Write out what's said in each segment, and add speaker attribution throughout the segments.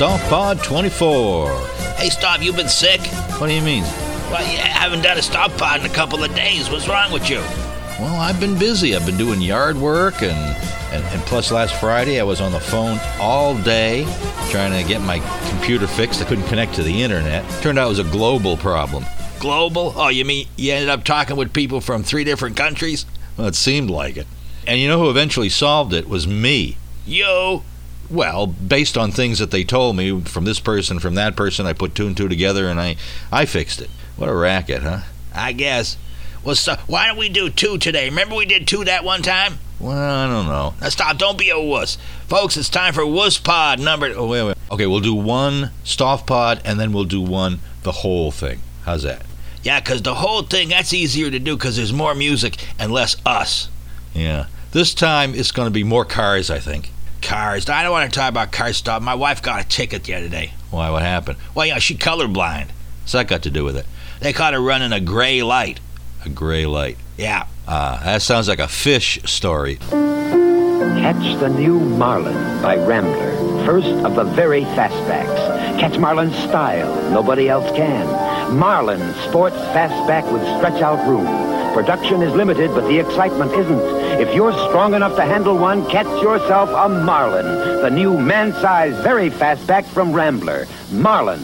Speaker 1: Stomp Pod 24.
Speaker 2: Hey, Stomp, you been sick?
Speaker 1: What do you mean?
Speaker 2: Well, I haven't done a Stomp Pod in a couple of days. What's wrong with you?
Speaker 1: Well, I've been busy. I've been doing yard work, and plus last Friday I was on the phone all day trying to get my computer fixed. I couldn't connect to the internet. Turned out it was a global problem.
Speaker 2: Global? Oh, you mean you ended up talking with people from 3 different countries?
Speaker 1: Well, it seemed like it. And you know who eventually solved it was me.
Speaker 2: You?
Speaker 1: Well, based on things that they told me from this person, from that person, I put two and two together and I fixed it. What a racket, huh?
Speaker 2: I guess. Well, so why don't we do 2 today? Remember we did 2 that one time?
Speaker 1: Well, I don't know.
Speaker 2: Now stop, don't be a wuss. Folks, it's time for Wuss Pod number...
Speaker 1: Oh, wait. Okay, we'll do 1 Stoff Pod, and then we'll do 1 the whole thing. How's that?
Speaker 2: Yeah, because the whole thing, that's easier to do because there's more music and less us.
Speaker 1: Yeah. This time, it's going to be more cars, I think.
Speaker 2: Cars? I don't want to talk about car stuff. My wife got a ticket the other day.
Speaker 1: Why? What happened?
Speaker 2: Well, yeah, she's colorblind.
Speaker 1: What's that got to do with it?
Speaker 2: They caught her running a gray light.
Speaker 1: A gray light?
Speaker 2: Yeah.
Speaker 1: That sounds like a fish story.
Speaker 3: Catch the new Marlin by Rambler. First of the very fastbacks. Catch Marlin's style. Nobody else can. Marlin sports fastback with stretch-out room. Production is limited, but the excitement isn't. If you're strong enough to handle one, catch yourself a Marlin. The new man-sized, very fastback from Rambler. Marlin.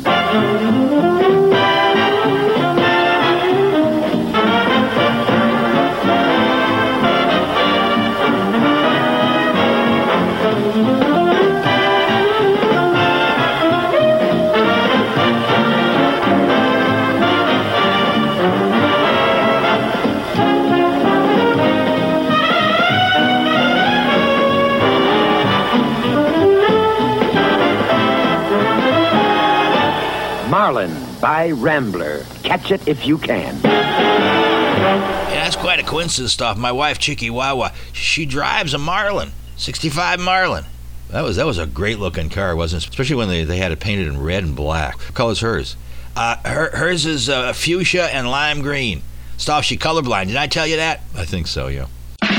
Speaker 3: Marlin by Rambler. Catch it if you can.
Speaker 2: Yeah, that's quite a coincidence stuff. My wife, Chicky Wawa, she drives a Marlin. 65 Marlin.
Speaker 1: That was a great-looking car, wasn't it? Especially when they had it painted in red and black. What color's hers?
Speaker 2: Hers is fuchsia and lime green. Stuff, she colorblind. Did I tell you that?
Speaker 1: I think so, yeah.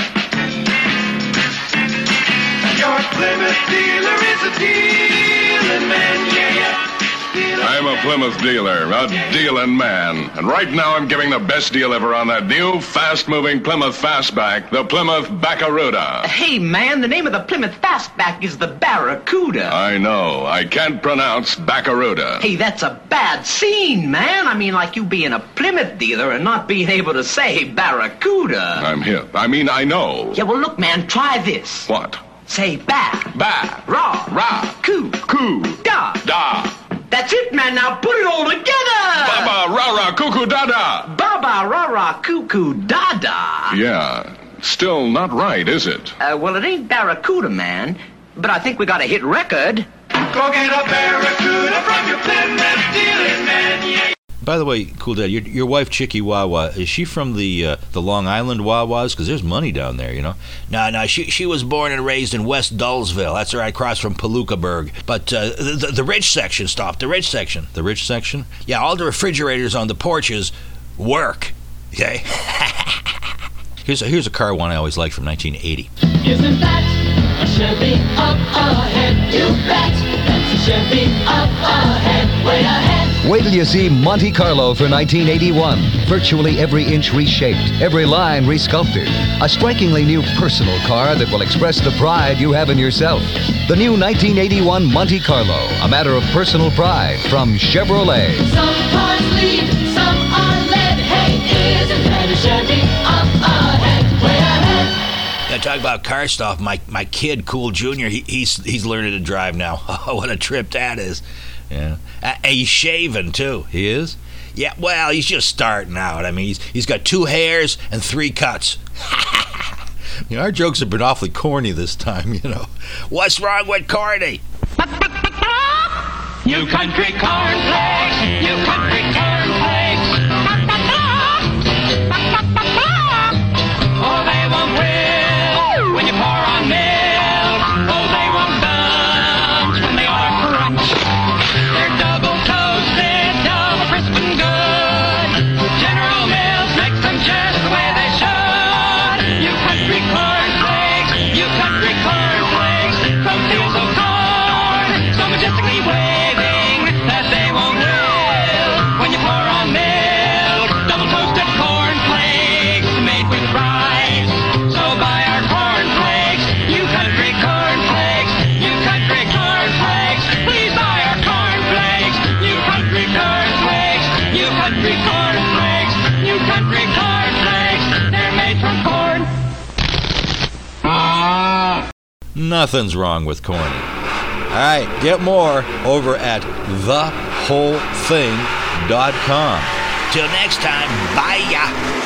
Speaker 4: Your Plymouth dealer is a dealing man, yeah.
Speaker 5: I'm a Plymouth dealer, a dealing man. And right now I'm giving the best deal ever on that new, fast-moving Plymouth Fastback, the Plymouth Barracuda.
Speaker 6: Hey, man, the name of the Plymouth Fastback is the Barracuda.
Speaker 5: I know. I can't pronounce Barracuda.
Speaker 6: Hey, that's a bad scene, man. I mean, like you being a Plymouth dealer and not being able to say Barracuda.
Speaker 5: I'm hip. I mean, I know.
Speaker 6: Yeah, well, look, man, try this.
Speaker 5: What?
Speaker 6: Say ba.
Speaker 5: Ba.
Speaker 6: Ra.
Speaker 5: Ra.
Speaker 6: Coo.
Speaker 5: Coo.
Speaker 6: Da.
Speaker 5: Da.
Speaker 6: That's it, man. Now put it all together.
Speaker 5: Baba, rara, cuckoo, dada.
Speaker 6: Baba, rara, cuckoo, dada.
Speaker 5: Yeah. Still not right, is it?
Speaker 6: Well, it ain't Barracuda, man. But I think we got a hit record.
Speaker 4: Go get a Barracuda from your Plymouth dealing man, yeah.
Speaker 1: By the way, Cool Dad, your wife, Chicky Wawa, is she from the Long Island Wawas? Because there's money down there, you know?
Speaker 2: No, she was born and raised in West Dullsville. That's right across from Palookaaburg. But the rich section, stop, the rich section.
Speaker 1: The rich section?
Speaker 2: Yeah, all the refrigerators on the porches work, okay?
Speaker 1: Here's a car one I always liked from 1980.
Speaker 7: Isn't that a Chevy up ahead? You bet. That's a Chevy up ahead, way ahead.
Speaker 8: Wait till you see Monte Carlo for 1981. Virtually every inch reshaped, every line resculpted. A strikingly new personal car that will express the pride you have in yourself. The new 1981 Monte Carlo, a matter of personal pride from Chevrolet.
Speaker 7: Some cars lead, some are led. Hey, isn't that a Chevy up ahead, way ahead?
Speaker 2: Yeah, talk about car stuff. My kid, Cool Jr., he's learning to drive now. Oh, what a trip that is.
Speaker 1: Yeah.
Speaker 2: He's shaving, too.
Speaker 1: He is?
Speaker 2: Yeah, well, he's just starting out. I mean, he's got 2 hairs and 3 cuts.
Speaker 1: You know, our jokes have been awfully corny this time, you know.
Speaker 2: What's wrong with corny?
Speaker 4: You country cornflakes, you country cornflakes. Oh, they won't will when you pour on milk. Oh, they won't bunch when they are crunch. They're double toasted, double crisp and good. General Mills makes them just the way they should. You country cornflakes, you country cornflakes. From fields of corn, so majestically way.
Speaker 1: Nothing's wrong with corny. All right, get more over at thewholething.com.
Speaker 2: Till next time, bye ya.